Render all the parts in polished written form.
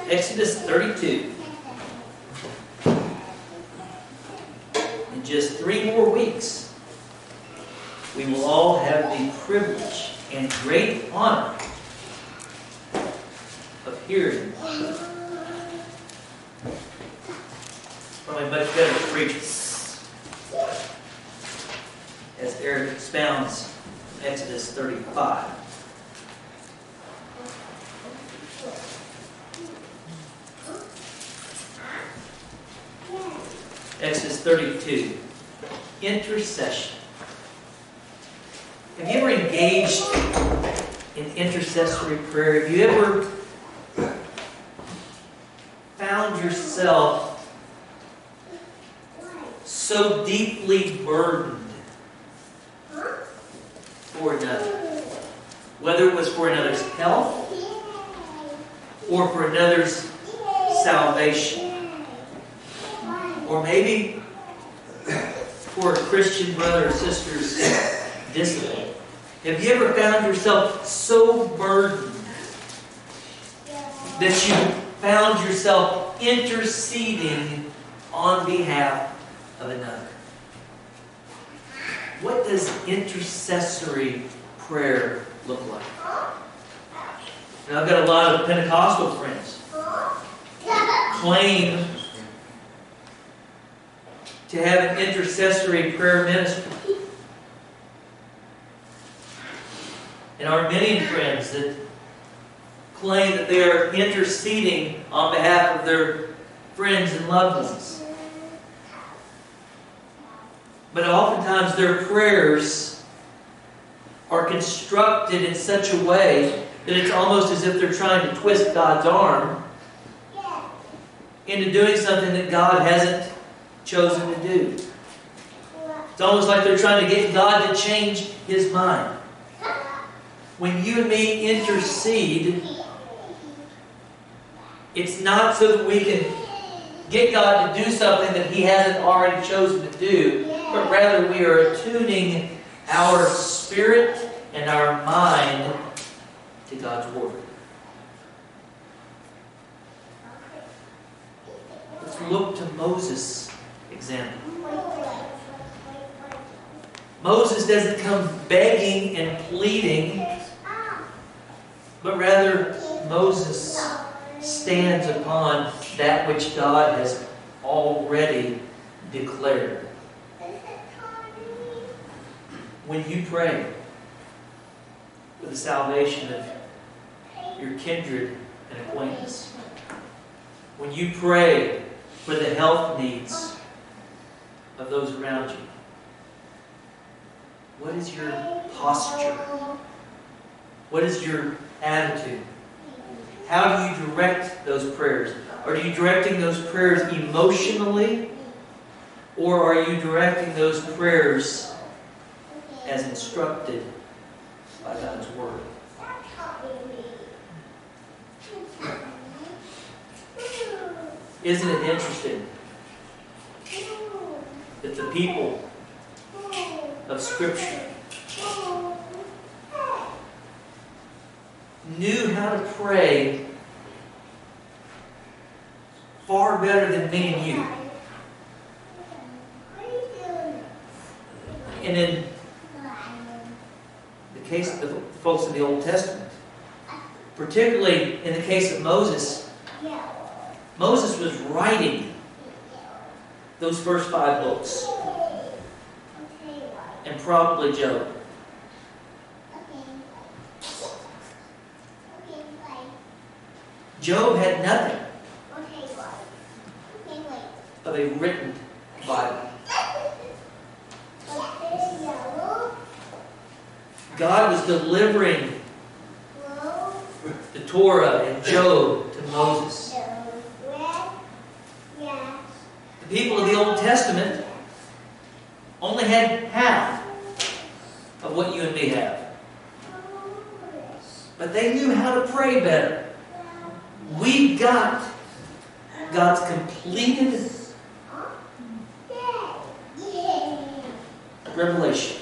Exodus 32. In just 3 more weeks, we will all have the privilege and great honor of hearing from a much better preacher, as Eric expounds Exodus 35. Exodus 32. Intercession. Have you ever engaged in intercessory prayer? Have you ever found yourself so deeply burdened for another? Whether it was for another's health or for another's salvation. Or maybe for a Christian brother or sister's discipline. Have you ever found yourself so burdened that you found yourself interceding on behalf of another? What does intercessory prayer look like? Now, I've got a lot of Pentecostal friends claim to have an intercessory prayer ministry. And Arminian friends that claim that they are interceding on behalf of their friends and loved ones. But oftentimes their prayers are constructed in such a way that it's almost as if they're trying to twist God's arm into doing something that God hasn't chosen to do. It's almost like they're trying to get God to change His mind. When you and me intercede, it's not so that we can get God to do something that He hasn't already chosen to do, but rather we are attuning our spirit and our mind to God's Word. Let's look to Moses' example. Moses doesn't come begging and pleading, but rather Moses stands upon that which God has already declared. When you pray for the salvation of your kindred and acquaintance, when you pray for the health needs of those around you, what is your posture? What is your attitude? How do you direct those prayers? Are you directing those prayers emotionally? Or are you directing those prayers as instructed by God's Word? Isn't it interesting that the people of Scripture knew how to pray far better than me and you? And in the case of the folks in the Old Testament, particularly in the case of Moses, Moses was writing those first 5 books, and probably Job. Job had nothing of a written Bible. God was delivering the Torah and Job to Moses. The people of the Old Testament only had half of what you and me have. But they knew how to pray better. We got God's completed revelation.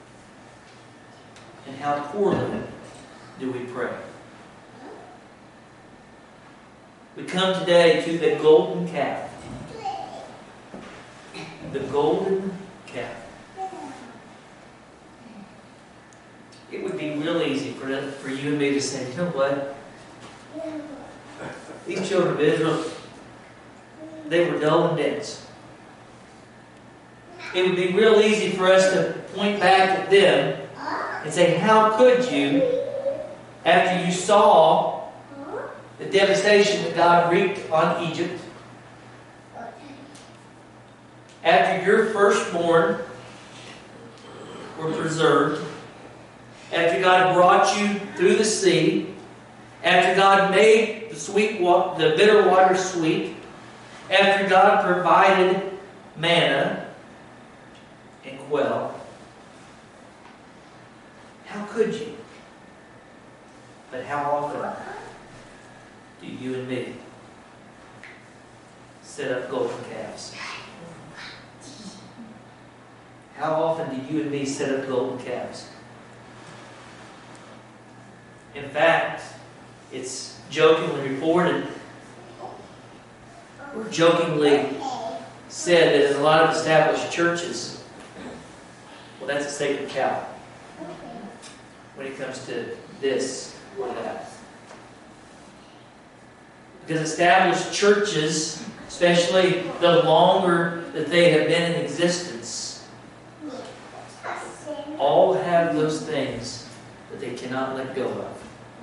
And how poorly do we pray? We come today to the golden calf. The golden calf. It would be real easy for you and me to say, you know what? These children of Israel, they were dull and dense. It would be real easy for us to point back at them and say, how could you, after you saw the devastation that God wreaked on Egypt, after your firstborn were preserved, after God brought you through the sea, after God made the bitter water sweet, after God provided manna and quail, how could you? But how often do you and me set up golden calves? How often do you and me set up golden calves? In fact, it's jokingly reported, or jokingly said, that in a lot of established churches, well, that's a sacred cow when it comes to this or that. Because established churches, especially the longer that they have been in existence, all have those things that they cannot let go of.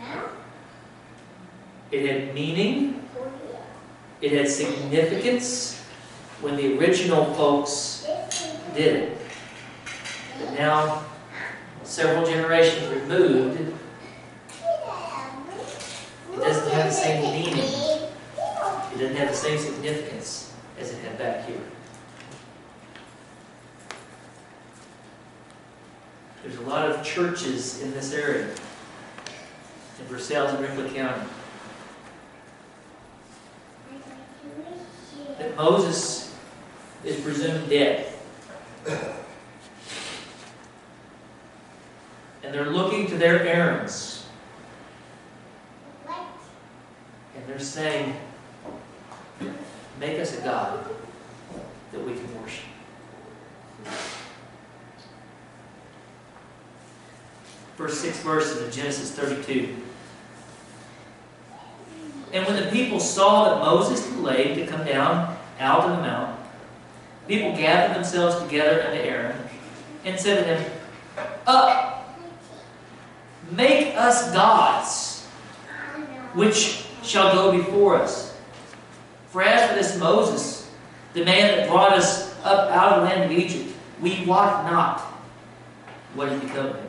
It had meaning. It had significance when the original folks did it. But now, several generations removed, it doesn't have the same meaning. It doesn't have the same significance as it had back here. There's a lot of churches in this area, in Versailles and Ringwood County, that Moses is presumed dead. And they're looking to their Aarons. And they're saying, make us a God that we can worship. First 6 verses of Genesis 32. And when the people saw that Moses delayed to come down out of the mount, people gathered themselves together unto Aaron and said to him, Up, make us gods, which shall go before us. For as for this Moses, the man that brought us up out of the land of Egypt, we wot not what has become of him.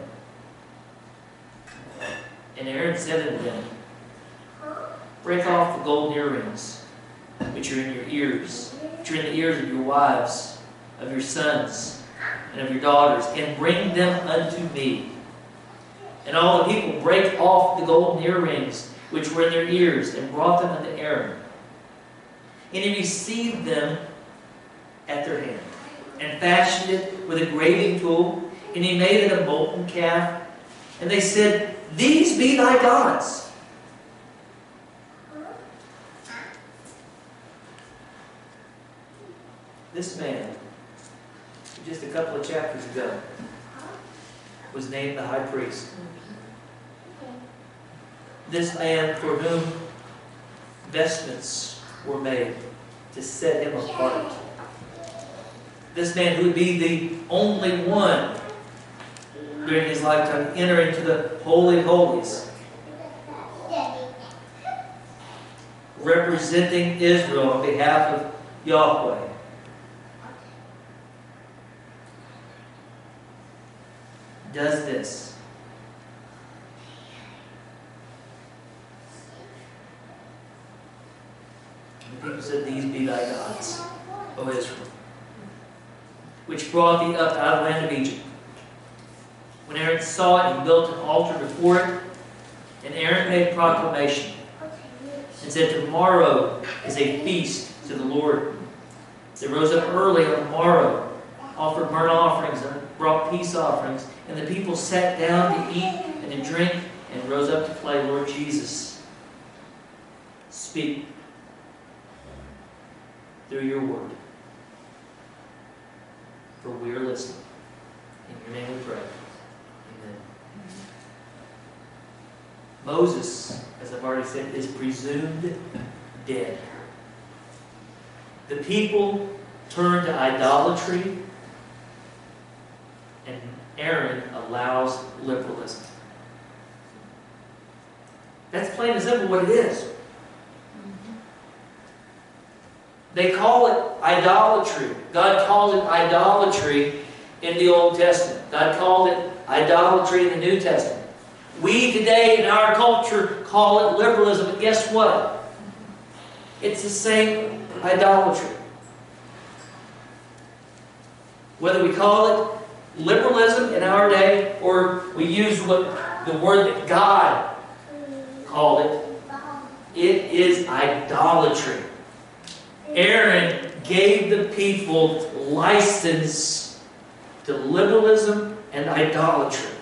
And Aaron said unto them, Break off the golden earrings which are in your ears, which are in the ears of your wives, of your sons, and of your daughters, and bring them unto me. And all the people brake off the golden earrings which were in their ears, and brought them unto Aaron. And he received them at their hand, and fashioned it with a graving tool, and he made it a molten calf. And they said, These be thy gods. This man, just a couple of chapters ago, was named the high priest. This man for whom vestments were made to set him apart. This man who would be the only one during his lifetime to enter into the Holy of Holies, representing Israel on behalf of Yahweh. Does this. The people said, These be thy gods, O Israel, which brought thee up out of the land of Egypt. When Aaron saw it, he built an altar before it, and Aaron made proclamation and said, Tomorrow is a feast to the Lord. They rose up early on the morrow, offered burnt offerings, and brought peace offerings. And the people sat down to eat and to drink, and rose up to play, Lord Jesus, speak through your word. For we are listening. In your name we pray. Amen. Moses, as I've already said, is presumed dead. The people turned to idolatry, and Aaron allows liberalism. That's plain and simple what it is. They call it idolatry. God called it idolatry in the Old Testament. God called it idolatry in the New Testament. We today in our culture call it liberalism, but guess what? It's the same idolatry. Whether we call it liberalism in our day or we use what the word that God called it, it is idolatry. Aaron gave the people license to liberalism and idolatry.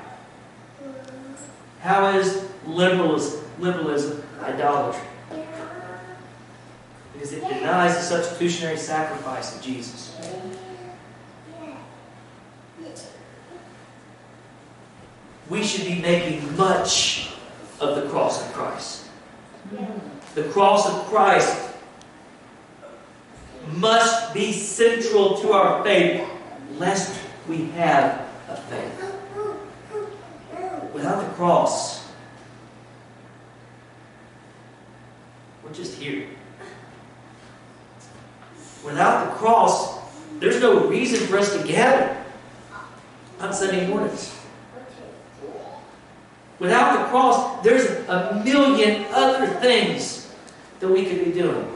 How is liberalism idolatry? Because it denies the substitutionary sacrifice of Jesus. We should be making much of the cross of Christ. The cross of Christ must be central to our faith, lest we have a faith. Without the cross, we're just here. Without the cross, there's no reason for us to gather on Sunday mornings. Without the cross, there's a million other things that we could be doing.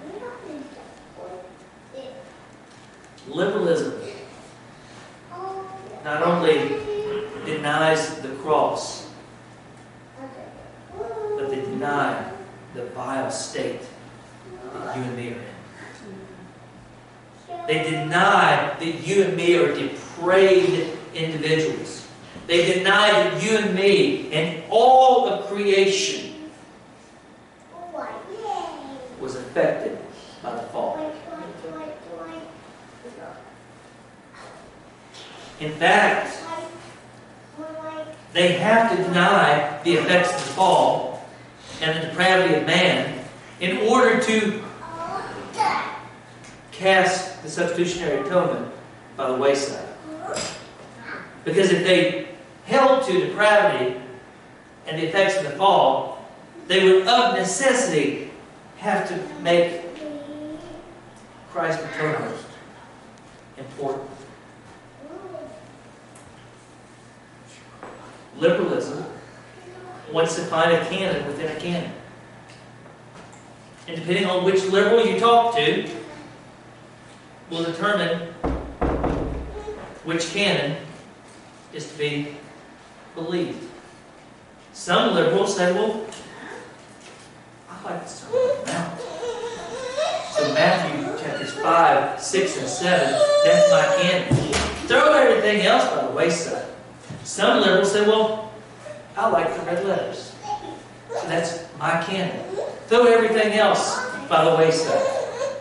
Liberalism not only denies the cross, but they deny the vile state that you and me are in. They deny that you and me are depraved individuals. They deny that you and me and all of creation was affected by the fall. In fact, they have to deny the effects of the fall and the depravity of man in order to cast the substitutionary atonement by the wayside. Because if they held to depravity and the effects of the fall, they would of necessity have to make Christ's atonement important. Liberalism wants to find a canon within a canon. And depending on which liberal you talk to, will determine which canon is to be believed. Some liberals say, well, I like the Sermon on the Mount. So Matthew chapters 5, 6, and 7, that's my canon. Throw everything else by the wayside. Some liberals say, well, I like the red letters. So that's my canon. Throw everything else by the wayside.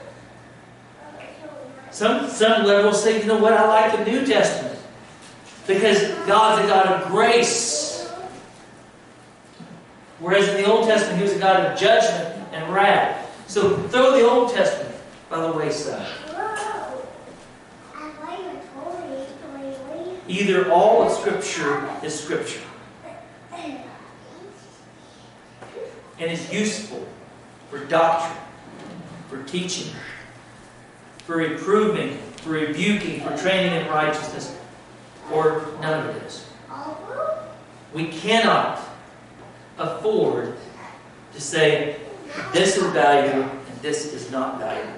Some liberals say, you know what, I like the New Testament. Because God's a God of grace. Whereas in the Old Testament, He was a God of judgment and wrath. So throw the Old Testament by the wayside. Either all of Scripture is Scripture and is useful for doctrine, for teaching, for reproving, for rebuking, for training in righteousness, or none of it is. We cannot afford to say this is valuable and this is not valuable.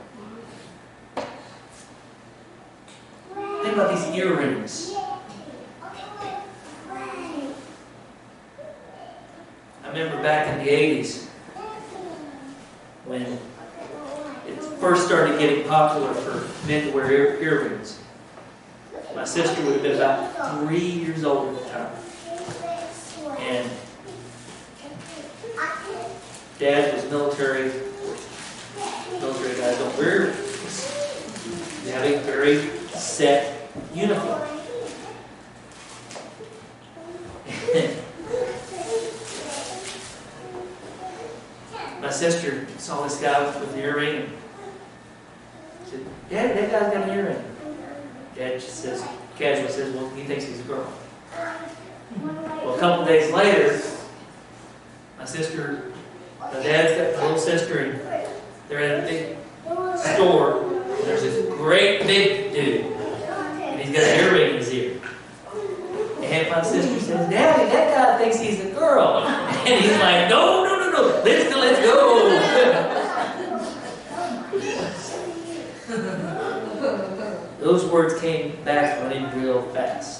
Think about these earrings. I remember back in the 80s when it first started getting popular for men to wear earrings. My sister would have been about 3 years old at the time. And Dad was military guy guys don't wear earrings. You have a very set uniform. My sister saw this guy with the earring and said, "Dad, that guy's got an earring." Dad just says, casually says, "Well, he thinks he's a girl." Well, a couple days later, my dad's got a little sister, and they're at a big store. And there's this great big dude, and he's got an earring in his ear. And my sister says, "Daddy, that guy thinks he's a girl." And he's like, "No, no, no, no, let's go." Those words came back running real fast.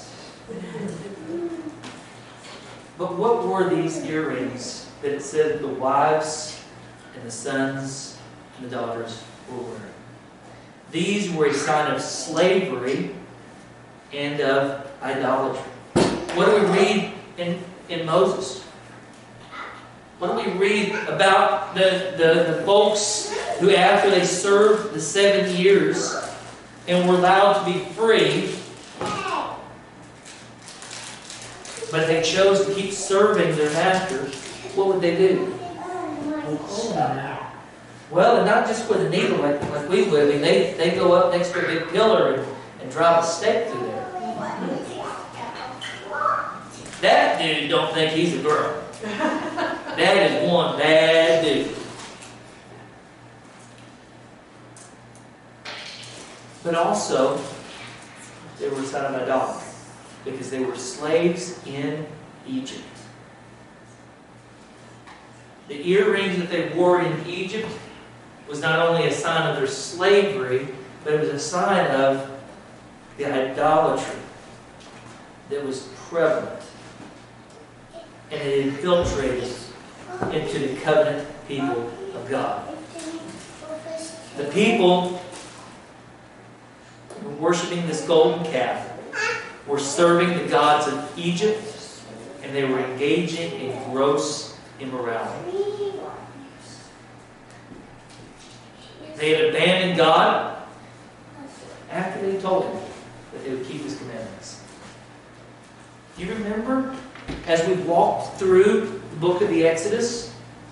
But what were these earrings that it said the wives and the sons and the daughters were wearing? These were a sign of slavery and of idolatry. What do we read in Moses? What do we read about the folks who, after they served the 7 years and were allowed to be free, but they chose to keep serving their master? What would they do? Well, and not just with a needle like we would. I mean, they go up next to a big pillar and drive a stake through there. That dude don't think he's a girl. That is one bad dude. But also, they were a sign of idolatry, because they were slaves in Egypt. The earrings that they wore in Egypt was not only a sign of their slavery, but it was a sign of the idolatry that was prevalent. And it infiltrated into the covenant people of God. The people who were worshiping this golden calf were serving the gods of Egypt, and they were engaging in gross immorality. They had abandoned God after they told him that they would keep his commandments. Do you remember, as we walked through the book of the Exodus,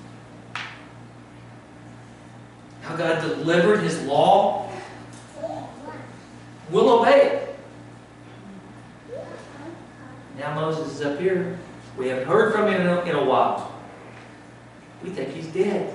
how God delivered his law? We'll obey it. Now Moses is up here. We haven't heard from him in a while. We think he's dead.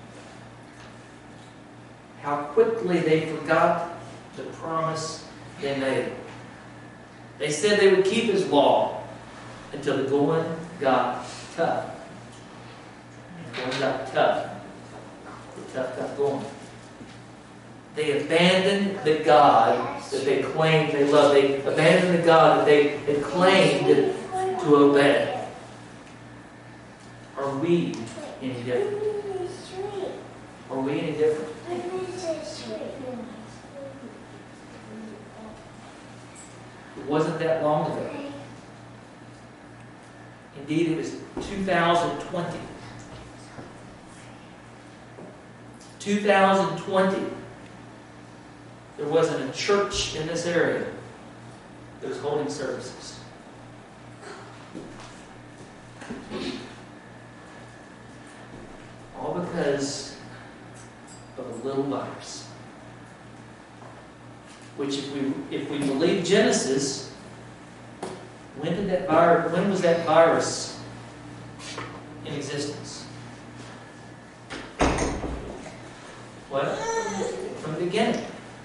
How quickly they forgot the promise they made. They said they would keep his law until the going got tough. And the going got tough. The tough got going. They abandoned the God that they claimed they loved. They abandoned the God that they had claimed to obey. Are we any different? Are we any different? It wasn't that long ago. Indeed, it was 2020. 2020. There wasn't a church in this area that was holding services. All because of a little virus. Which, if we believe Genesis, when was that virus in existence? What? From the beginning.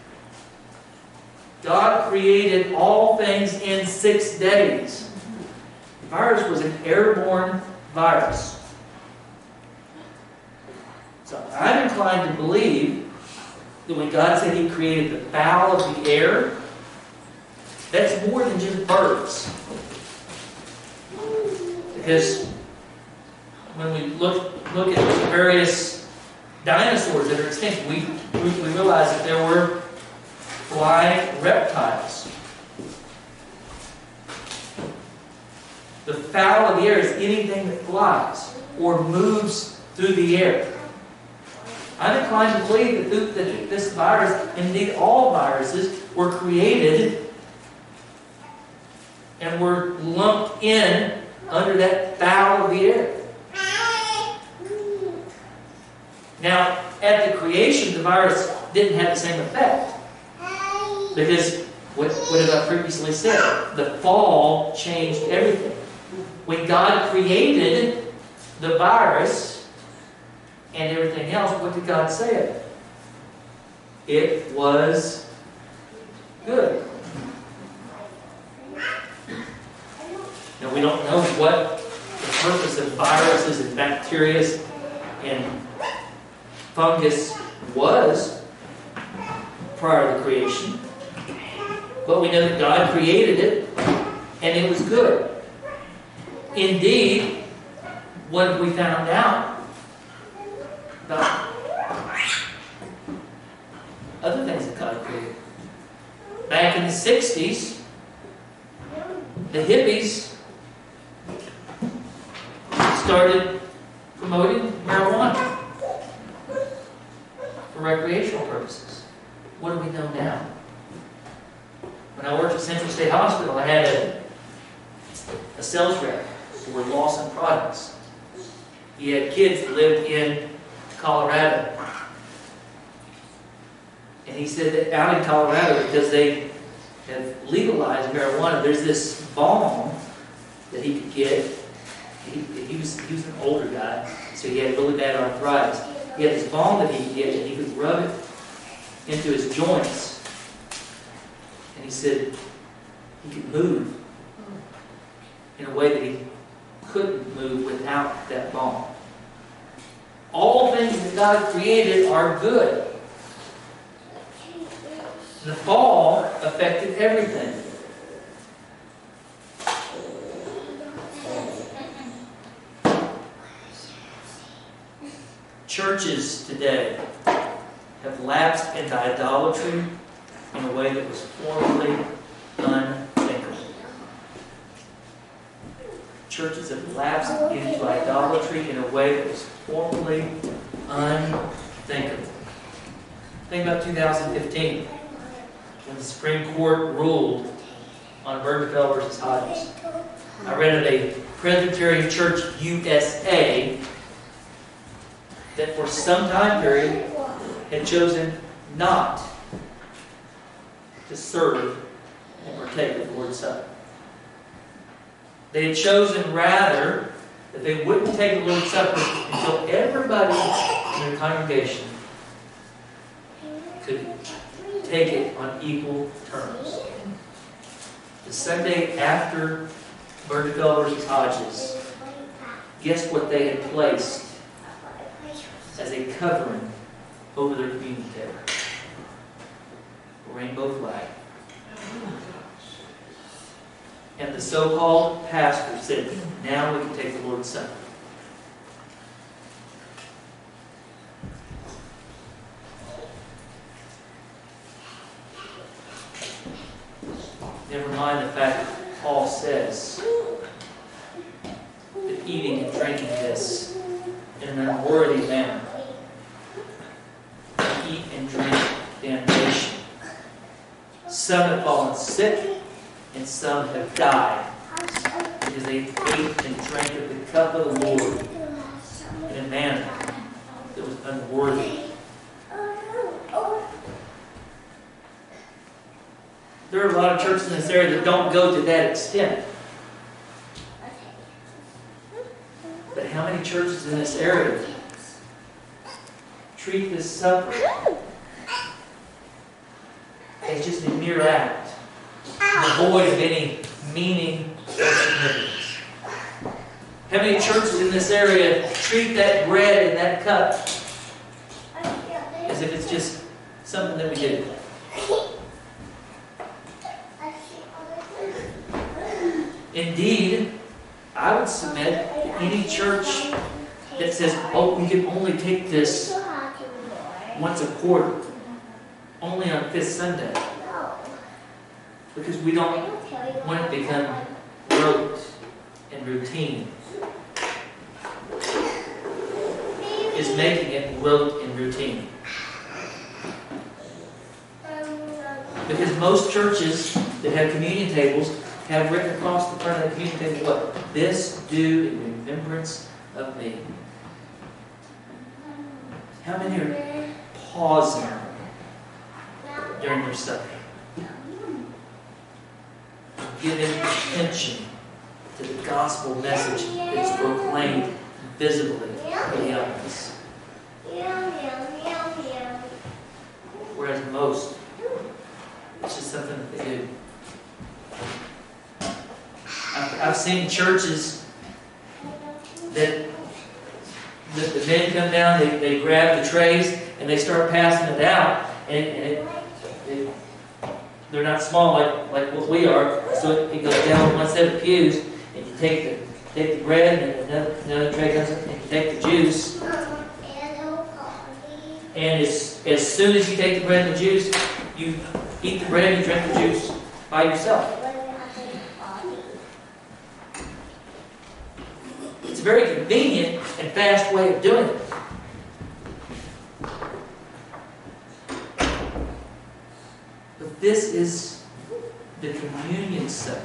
God created all things in 6 days. The virus was an airborne virus. So I'm inclined to believe that when God said he created the fowl of the air, that's more than just birds. Because when we look at the various dinosaurs that are extinct, we realize that there were flying reptiles. The fowl of the air is anything that flies or moves through the air. I'm inclined to believe that this virus, indeed all viruses, were created and were lumped in under that bow of the air. Now, at the creation, the virus didn't have the same effect. Because, what have I previously said? The fall changed everything. When God created the virus and everything else, what did God say of it? It was good. Now, we don't know what the purpose of viruses and bacteria and fungus was prior to the creation. But we know that God created it, and it was good. Indeed, what have we found out about other things that God created? Back in the 60s, the hippies started promoting marijuana for recreational purposes. What do we know now? When I worked at Central State Hospital, I had a sales rep for Lawson Products. He had kids that lived in Colorado. And he said that out in Colorado, because they have legalized marijuana, there's this balm that he could get. He was an older guy, so he had really bad arthritis. He had this balm that he could get, and he could rub it into his joints. And he said he could move in a way that he couldn't move without that balm. All things that God created are good. The fall affected everything. Churches today have lapsed into idolatry in a way that was formerly unthinkable. Churches have lapsed into idolatry in a way that was formerly unthinkable. Think about 2015, when the Supreme Court ruled on Obergefell versus Hodges. I read of a Presbyterian Church USA that for some time period had chosen not to serve and partake of the Lord's Supper. They had chosen rather that they wouldn't take the Lord's Supper until everybody in their congregation could take it on equal terms. The Sunday after Obergefell versus Hodges, guess what they had placed as a covering over their communion table? A rainbow flag. And the so-called pastor said, now we can take the Lord's Supper. Never mind the fact that Paul says that eating and drinking this in an unworthy manner, eat and drink damnation. Some have fallen sick and some have died because they ate and drank of the cup of the Lord in a manner that was unworthy. There are a lot of churches in this area that don't go to that extent. But how many churches in this area treat this supper as just a mere act, devoid of any meaning or significance? How many churches in this area treat that bread and that cup as if it's just something that we do? Indeed, I would submit that any church that says, oh, we can only take this once a quarter, only on Fifth Sunday, because we don't want it to become rote and routine. is making it rote and routine. Because most churches that have communion tables have written across the front of the communion table what? This do in remembrance of me. How many are pausing during your supper? Giving attention to the gospel message that is proclaimed visibly beyond us. Whereas most, it's just something that they do. I've seen churches that the men come down, they grab the trays, and they start passing it out, and they're not small like what we are, so it goes down one set of pews, and you take the bread, and another tray comes up, and you take the juice, and as soon as you take the bread and the juice, you eat the bread and you drink the juice by yourself. It's a very convenient and fast way of doing it. But this is the communion supper.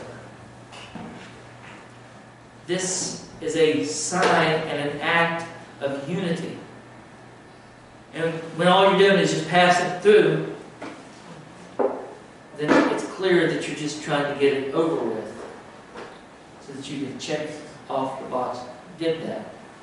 This is a sign and an act of unity. And when all you're doing is just passing through, then it's clear that you're just trying to get it over with so that you can check off the box. Did that.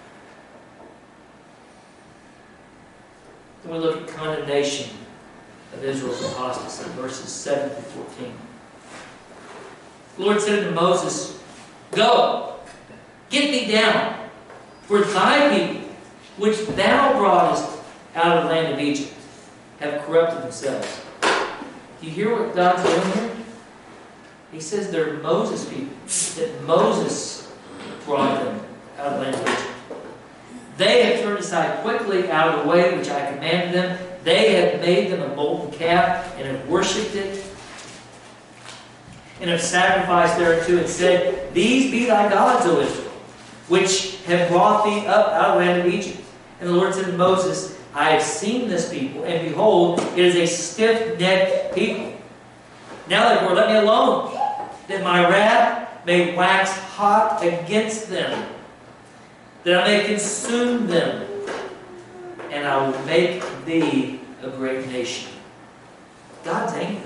Then we look at condemnation of Israel's apostasy, verses 7 through 14. The Lord said to Moses, "Go, get thee down, for thy people, which thou broughtest out of the land of Egypt, have corrupted themselves." Do you hear what God's doing here? He says they're Moses' people, that Moses brought them out of the land of Egypt. They have turned aside quickly out of the way which I commanded them. They have made them a molten calf and have worshipped it, and have sacrificed thereunto and said, "These be thy gods, O Israel, which have brought thee up out of the land of Egypt." And the Lord said to Moses, "I have seen this people, and behold, it is a stiff-necked people. Now therefore let me alone, that my wrath may wax hot against them, that I may consume them, and I will make thee a great nation." God's angry.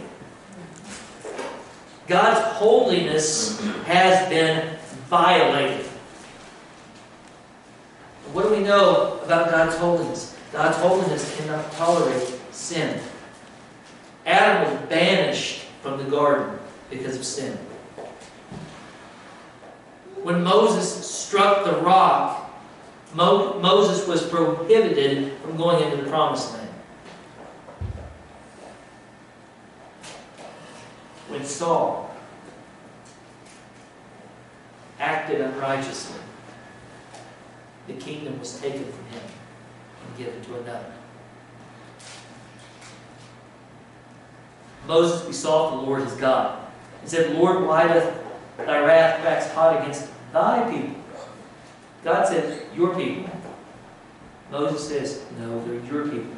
God's holiness has been violated. What do we know about God's holiness? God's holiness cannot tolerate sin. Adam was banished from the garden because of sin. When Moses struck the rock, Moses was prohibited from going into the promised land. When Saul acted unrighteously, the kingdom was taken from him and given to another. Moses besought the Lord his God and said, "Lord, why doth thy wrath wax hot against thy people?" God said, "Your people." Moses says, "No, they're your people."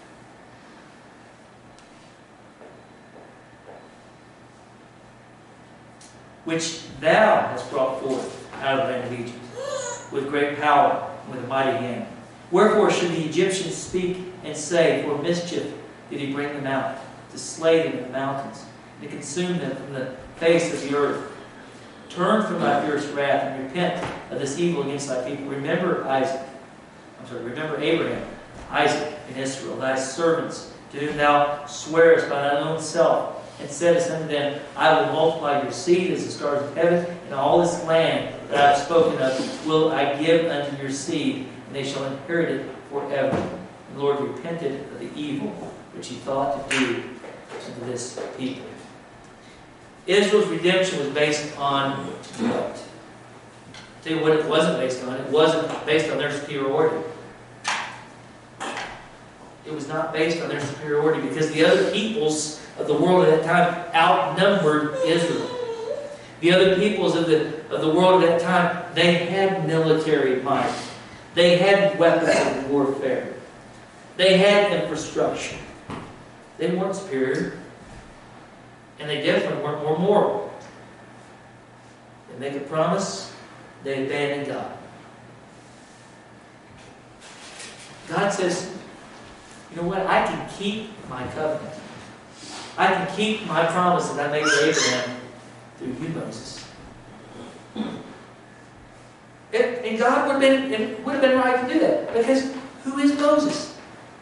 "Which thou hast brought forth out of the land of Egypt, with great power, and with a mighty hand. Wherefore should the Egyptians speak and say, For mischief did he bring them out, to slay them in the mountains, and to consume them from the face of the earth. Turn from thy fierce wrath, and repent of this evil against thy people. Remember Abraham, Isaac, and Israel, thy servants, to whom thou swearest by thine own self, and saidest unto them, I will multiply your seed as the stars of heaven, and all this land that I have spoken of will I give unto your seed, and they shall inherit it forever. And the Lord repented of the evil which he thought to do to this people. Israel's redemption was based on what? I'll tell you what it wasn't based on. It wasn't based on their superiority. It was not based on their superiority because the other peoples of the world at that time outnumbered Israel. The other peoples of the world at that time, they had military might. They had weapons of warfare. They had infrastructure. They weren't superior. And they definitely weren't more moral. They make a promise, they abandon God. God says, you know what? I can keep my covenant. I can keep my promise that I made to Abraham through you, Moses. And God would have been right to do that. Because who is Moses?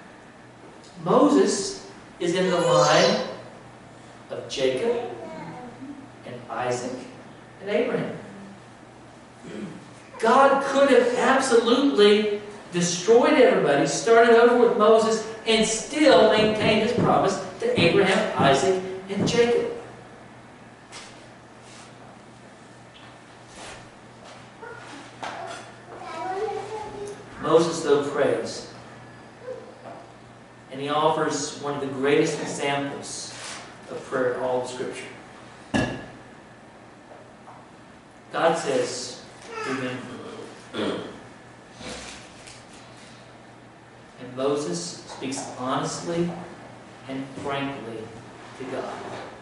Moses is in the line of Jacob and Isaac and Abraham. God could have absolutely destroyed everybody, started over with Moses, and still maintained his promise to Abraham, Isaac, and Jacob. Moses, though, prays. And he offers one of the greatest examples of prayer in all of Scripture. God says to him, and Moses speaks honestly and frankly to God.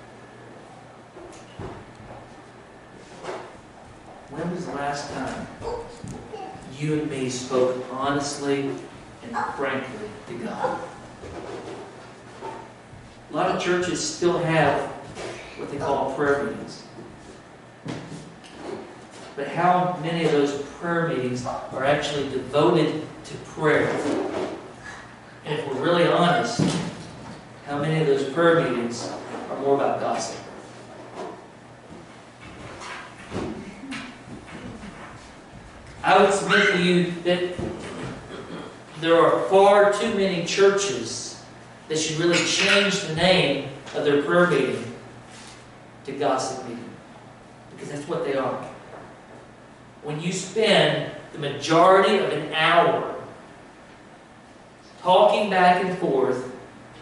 When was the last time you and me spoke honestly and frankly to God? A lot of churches still have what they call prayer meetings. But how many of those prayer meetings are actually devoted to prayer? And if we're really honest, how many of those prayer meetings are more about gossip? I would submit to you that there are far too many churches that should really change the name of their prayer meeting to gossip meeting. Because that's what they are. When you spend the majority of an hour talking back and forth,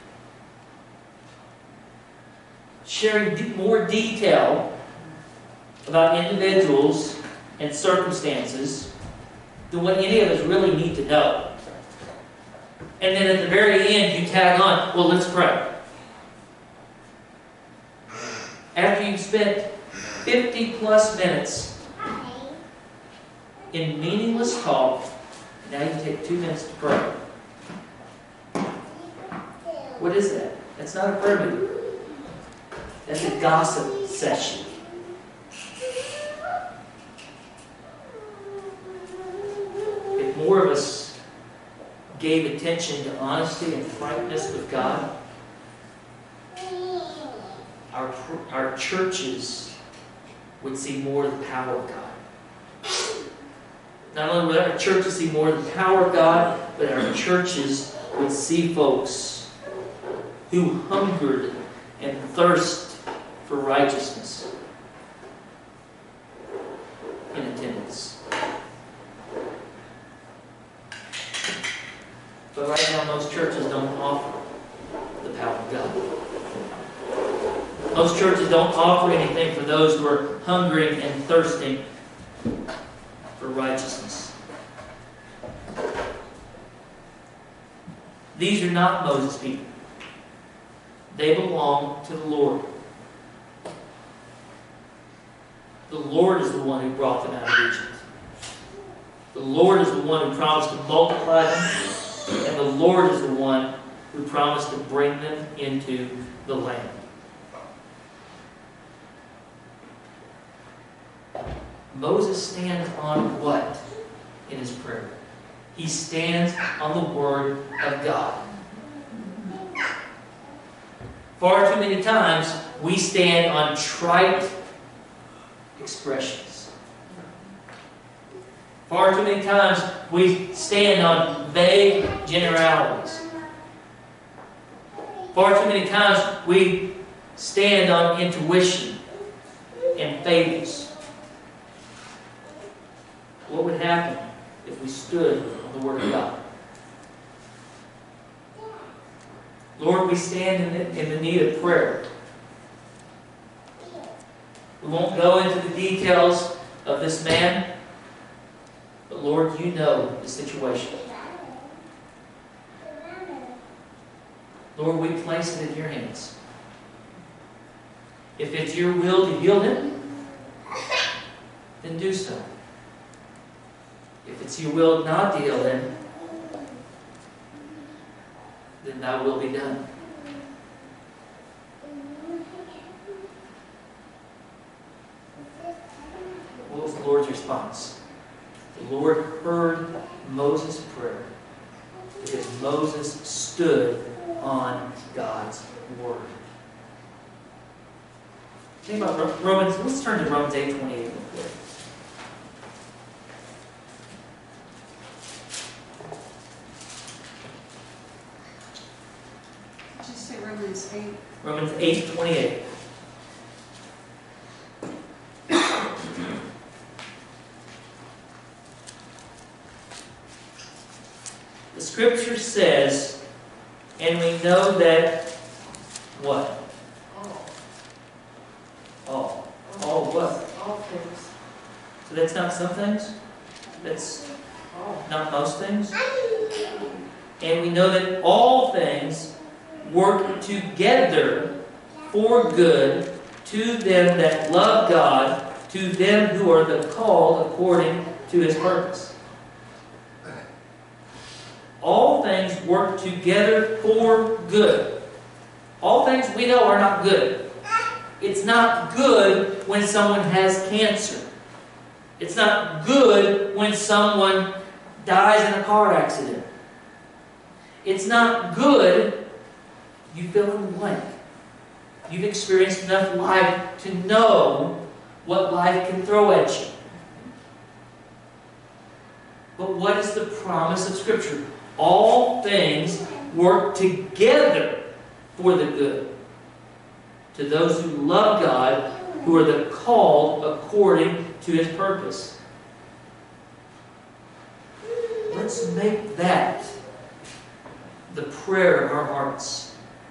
sharing more detail about individuals and circumstances than what any of us really need to know. And then at the very end, you tag on, well, let's pray. After you've spent 50 plus minutes in meaningless talk, now you take 2 minutes to pray. What is that? That's not a prayer meeting. That's a gossip session. If more of us gave attention to honesty and frankness with God, our churches would see more of the power of God. Not only would our churches see more of the power of God, but our churches would see folks who hungered and thirst for righteousness in attendance. But right now, most churches don't offer the power of God. Most churches don't offer anything for those who are hungering and thirsting for righteousness. These are not Moses' people. They belong to the Lord. The Lord is the one who brought them out of Egypt. The Lord is the one who promised to multiply them. And the Lord is the one who promised to bring them into the land. Moses stands on what in his prayer? He stands on the Word of God. Far too many times we stand on trite expressions. Far too many times we stand on vague generalities. Far too many times we stand on intuition and fables. What would happen if we stood on the Word of God? Lord, we stand in the need of prayer. We won't go into the details of this man, but But Lord, you know the situation. Lord, we place it in your hands. If it's your will to heal him, then do so. If it's your will not to heal him, then thy will be done. What was the Lord's response? The Lord heard Moses' prayer because Moses stood on God's word. Think about Romans. Let's turn to Romans 8:28 real quick. Did you say Romans 8? Romans 8:28. The scripture says, and we know that what? All what? All things. So that's not some things? That's not most things? And we know that all things work together for good to them that love God, to them who are the called according to his purpose. All things work together for good. All things we know are not good. It's not good when someone has cancer. It's not good when someone dies in a car accident. It's not good, you fill in the blank. You've experienced enough life to know what life can throw at you. But what is the promise of Scripture? All things work together for the good to those who love God, who are the called according to his purpose. Let's make that the prayer of our hearts.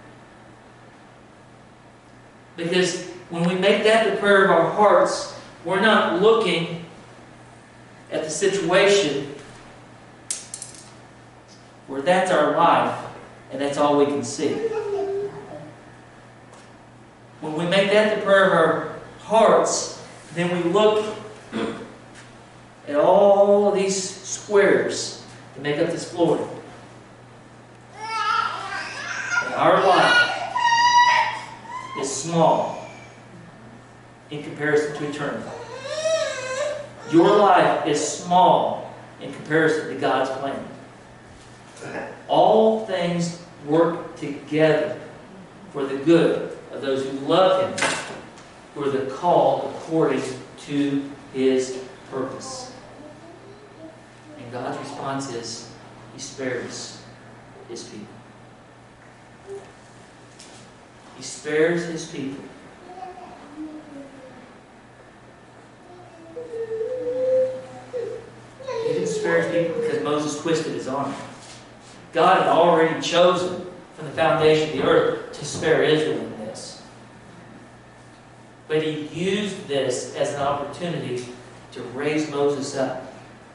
Because when we make that the prayer of our hearts, we're not looking at the situation where that's our life and that's all we can see. When we make that the prayer of our hearts, then we look at all of these squares that make up this floor. And our life is small in comparison to eternity. Your life is small in comparison to God's plan. All things work together for the good of those who love him, who are the called according to his purpose. And God's response is, he spares his people. He spares his people. He didn't spare his people because Moses twisted his arm. God had already chosen from the foundation of the earth to spare Israel in this. But he used this as an opportunity to raise Moses up,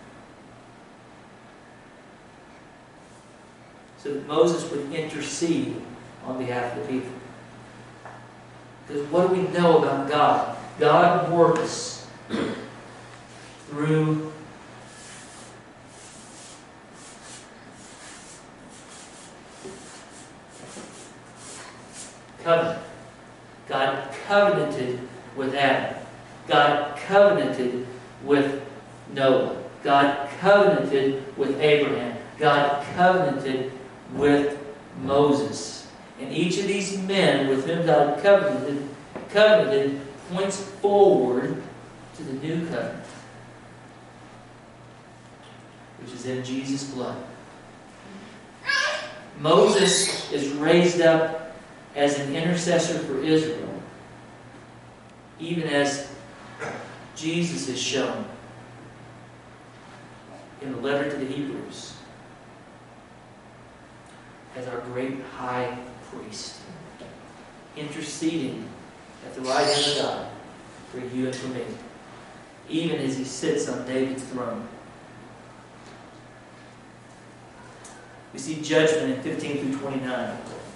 so that Moses would intercede on behalf of the people. Because what do we know about God? God works through covenant. God covenanted with Adam. God covenanted with Noah. God covenanted with Abraham. God covenanted with Moses. And each of these men with whom God covenanted points forward to the new covenant, which is in Jesus' blood. Moses is raised up as an intercessor for Israel, even as Jesus is shown in the letter to the Hebrews as our great high priest, interceding at the right hand of God for you and for me, even as he sits on David's throne. We see judgment in 15 through 29.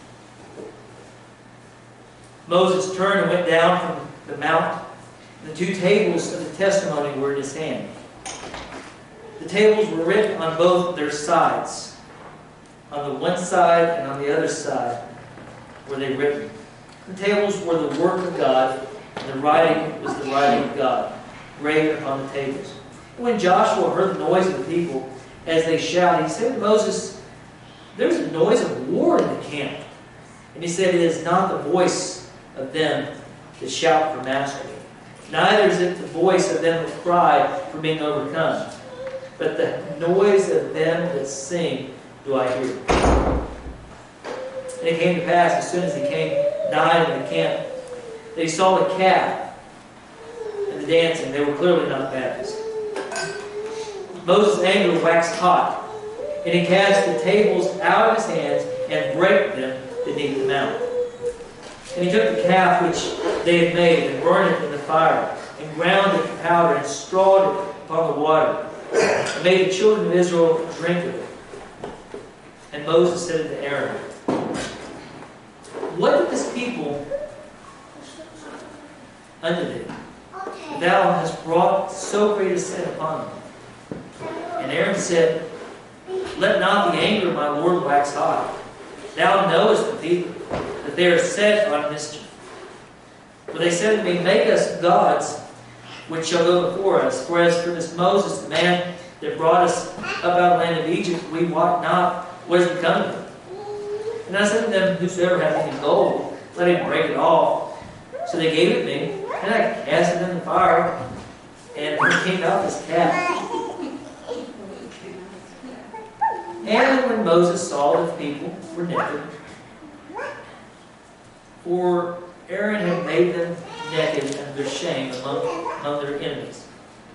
Moses turned and went down from the mount. The two tables of the testimony were in his hand. The tables were written on both their sides. On the one side and on the other side were they written. The tables were the work of God, and the writing was the writing of God, graved upon the tables. And when Joshua heard the noise of the people as they shouted, he said to Moses, "There's a noise of war in the camp." And he said, "It is not the voice of them that shout for mastery. Neither is it the voice of them that cry for being overcome. But the noise of them that sing do I hear." And it came to pass, as soon as he came nigh to the camp, that he saw the calf and the dancing. They were clearly not Baptists. Moses' anger waxed hot, and he cast the tables out of his hands and brake them beneath the mount. And he took the calf which they had made and burned it in the fire, and ground it to powder and strawed it upon the water, and made the children of Israel drink of it. And Moses said unto Aaron, "What did this people unto thee? Thou hast brought so great a sin upon them." And Aaron said, "Let not the anger of my Lord wax hot. Thou knowest the people, that they are set on mischief. For they said to me, Make us gods, which shall go before us. For as for this Moses, the man that brought us up out of the land of Egypt, we wot not what is become of him. And I said to them, Whosoever hath any gold, let him break it off. So they gave it me, and I cast it in the fire, and there came out this calf. And when Moses saw that the people were naked, for Aaron had made them naked under their shame among their enemies.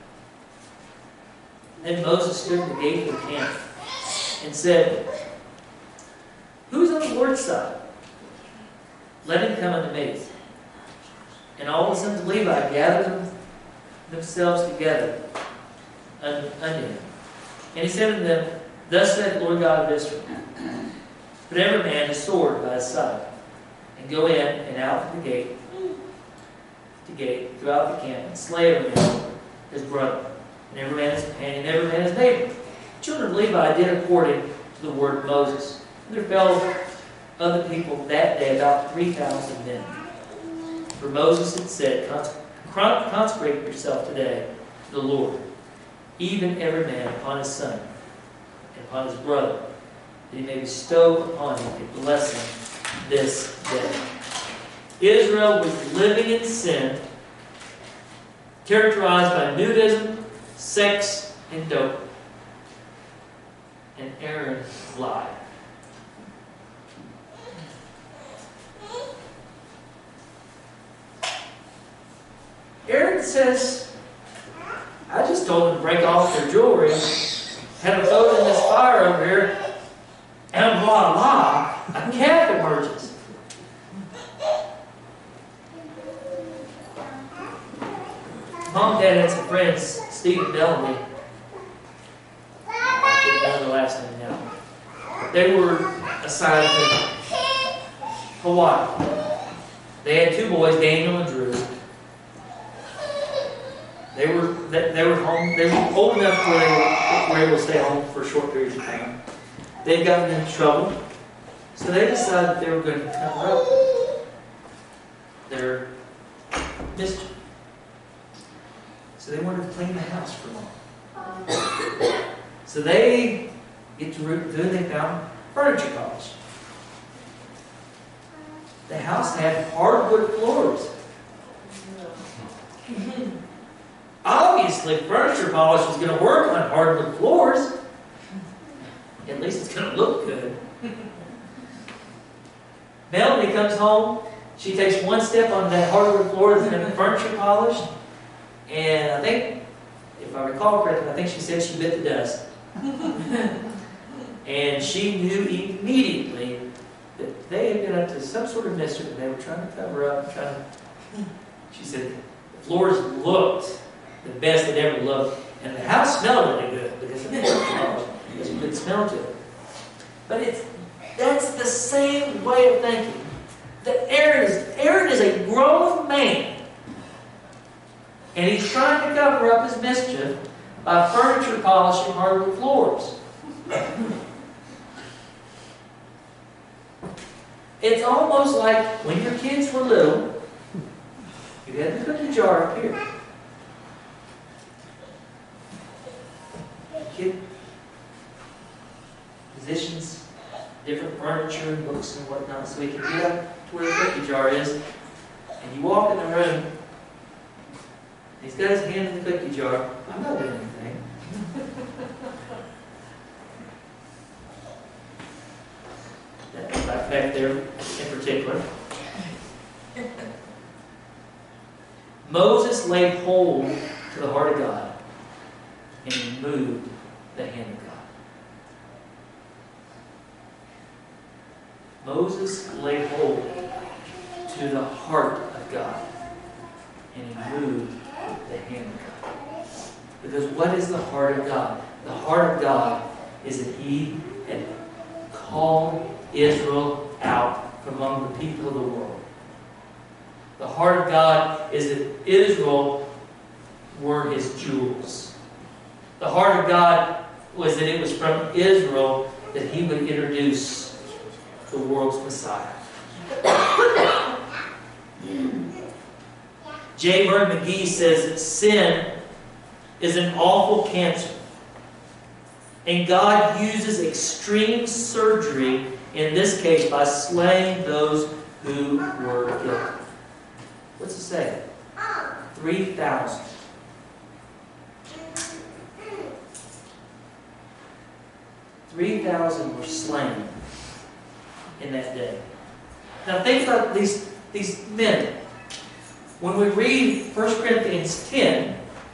Then Moses stood in the gate of the camp and said, Who is on the Lord's side? Let him come unto me. And all the sons of Levi gathered themselves together unto him. And he said unto them, Thus saith the Lord God of Israel, Put every man his sword by his side, and go in and out from the gate to gate throughout the camp, and slay every man his brother, and every man his companion, and every man his neighbor. The children of Levi did according to the word of Moses. And there fell of the people that day about 3,000 men. For Moses had said, Consecrate yourself today to the Lord, even every man upon his son, and upon his brother, that he may bestow upon him a blessing this day. Israel was living in sin, characterized by nudism, sex, and dope. And Aaron lied. Aaron says, I just told them to break off their jewelry, had them throw it in this fire over here, and voila, a calf emerges. Mom and Dad had some friends, Steve and Melanie. I can't remember the last name now. They were assigned to Hawaii. They had two boys, Daniel and Drew. They were home. They were old enough where they were able to stay home for short periods of time. They'd gotten into trouble, so they decided they were going to cover up their mischief. So they wanted to clean the house for Mom. So they get to root through. They found furniture polish. The house had hardwood floors. Obviously, furniture polish was going to work on hardwood floors. At least it's going to look good. Melanie comes home. She takes one step on that hardwood floor that's been furniture polished. And I think, if I recall correctly, I think she said she bit the dust. And she knew immediately that they had been up to some sort of mischief and they were trying to cover up. She said, the floors looked the best they'd ever looked. And the house smelled really good because of the furniture polish. There's a good smell to it. But that's the same way of thinking. That Aaron is a grown man. And he's trying to cover up his mischief by furniture polishing hardwood floors. It's almost like when your kids were little, you had the cookie jar up here. Kid positions, different furniture and books and whatnot, so he can get up to where the cookie jar is. And you walk in the room, and he's got his hand in the cookie jar. I'm not doing anything. That right back there in particular. Moses laid hold to the heart of God, and he moved the hand of God. Moses laid hold to the heart of God, and he moved the hand of God. Because what is the heart of God? The heart of God is that He had called Israel out from among the people of the world. The heart of God is that Israel were His jewels. The heart of God was that it was from Israel that He would introduce the world's Messiah. J. Vernon McGee says that sin is an awful cancer, and God uses extreme surgery, in this case by slaying those who were guilty. What's it say? 3,000. 3,000 were slain in that day. Now think about these men. When we read 1 Corinthians 10,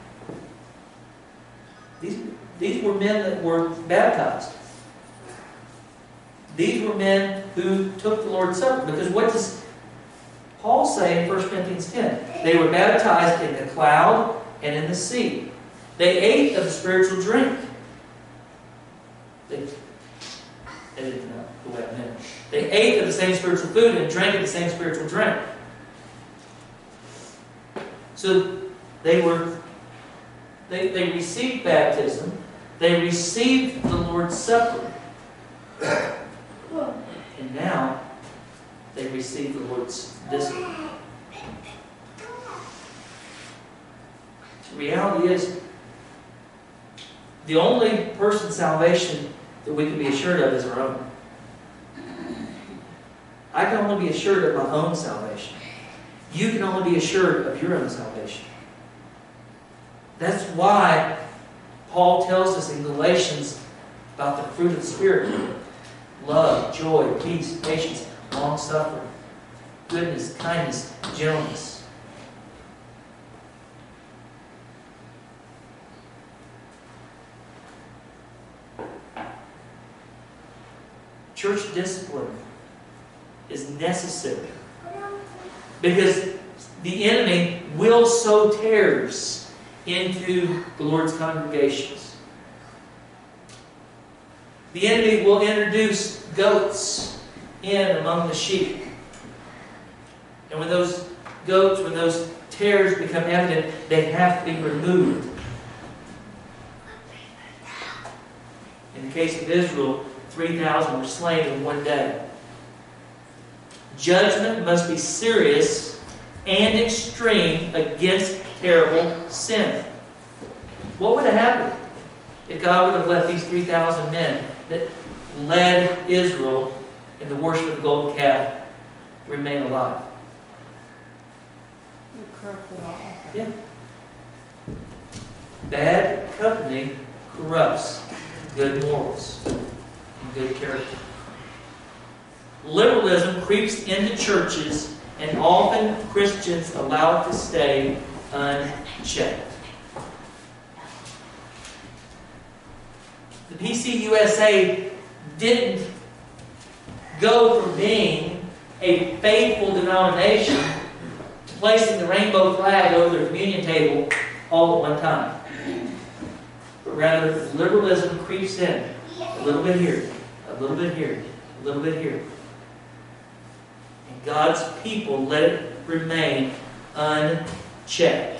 these were men that were baptized. These were men who took the Lord's Supper. Because what does Paul say in 1 Corinthians 10? They were baptized in the cloud and in the sea. They ate of the spiritual drink. They didn't know the way I meant. They ate of the same spiritual food and drank of the same spiritual drink. So they received baptism. They received the Lord's Supper. And now they receive the Lord's discipline. The reality is, the only person's salvation that we can be assured of is our own. I can only be assured of my own salvation. You can only be assured of your own salvation. That's why Paul tells us in Galatians about the fruit of the Spirit: love, joy, peace, patience, long-suffering, goodness, kindness, gentleness. Church discipline is necessary because the enemy will sow tares into the Lord's congregations. The enemy will introduce goats in among the sheep. And when those tares become evident, they have to be removed. In the case of Israel, 3,000 were slain in one day. Judgment must be serious and extreme against terrible sin. What would have happened if God would have let these 3,000 men that led Israel in the worship of the golden calf remain alive? Yeah. Bad company corrupts good morals and good character. Liberalism creeps into churches, and often Christians allow it to stay unchecked. The PCUSA didn't go from being a faithful denomination to placing the rainbow flag over the communion table all at one time. But rather, liberalism creeps in a little bit here, a little bit here, a little bit here. And God's people let it remain unchecked.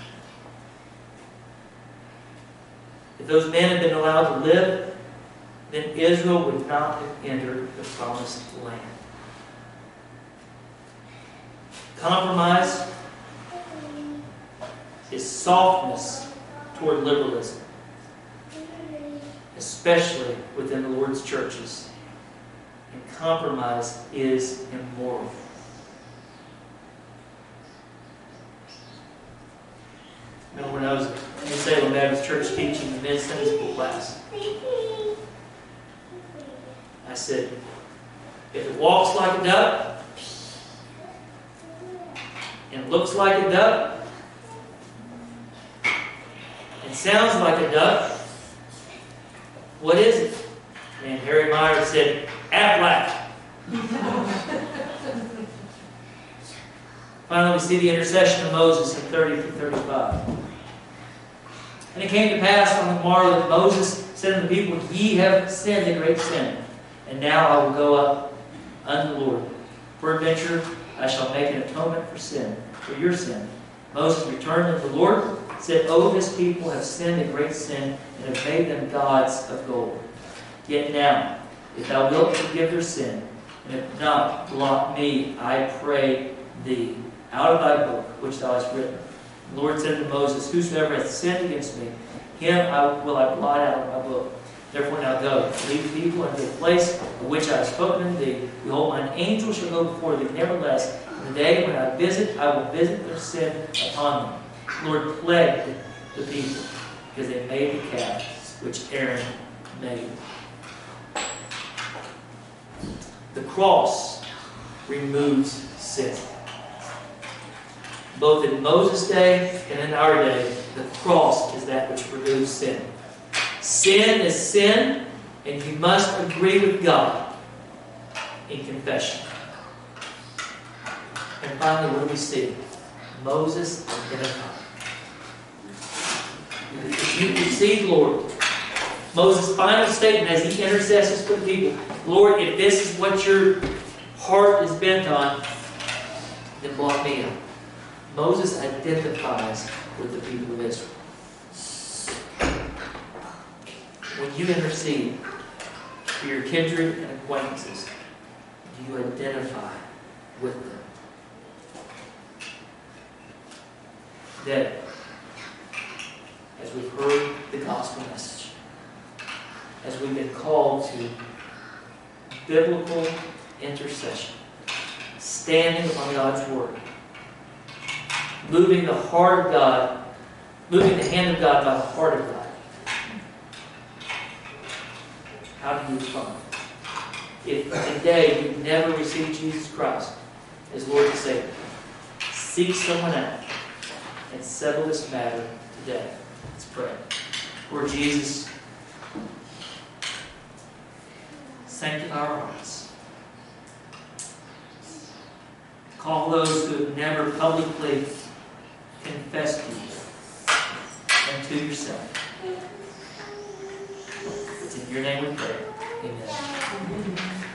If those men had been allowed to live, then Israel would not have entered the promised land. Compromise is softness toward liberalism, especially within the Lord's churches. And compromise is immoral. Remember when I was in Salem Baptist Church teaching the men's Sunday school class, I said, if it walks like a duck and looks like a duck and sounds like a duck, what is it? And Harry Myers said, Aflac. Finally, we see the intercession of Moses in 30 through 35. And it came to pass on the morrow that Moses said unto the people, Ye have sinned a great sin, and now I will go up unto the Lord. Peradventure I shall make an atonement for sin, for your sin. Moses returned unto the Lord, said, O this people have sinned a great sin, and have made them gods of gold. Yet now, if thou wilt forgive their sin, and if not, blot me, I pray thee, out of thy book which thou hast written. The Lord said to Moses, Whosoever hath sinned against me, him will I blot out of my book. Therefore now go, lead the people unto the place of which I have spoken unto thee. Behold, mine angel shall go before thee. Nevertheless, in the day when I will visit their sin upon them. The Lord plagued the people, because they made the calf which Aaron made. The cross removes sin. Both in Moses' day and in our day, the cross is that which removes sin. Sin is sin, and you must agree with God in confession. And finally, what do we see? Moses identified. If you receive, Lord, Moses' final statement as he intercesses for the people, Lord, if this is what your heart is bent on, then blot me out. Moses identifies with the people of Israel. When you intercede for your kindred and acquaintances, do you identify with them? That, as we've heard the gospel message, as we've been called to biblical intercession, standing upon God's word, moving the heart of God, moving the hand of God by the heart of God. How do you respond? If today you've never received Jesus Christ as Lord and Savior, seek someone out and settle this matter today. Let's pray. Lord Jesus, sanctify our hearts. Call those who have never publicly confessed to you and to yourself. It's in your name we pray. Amen.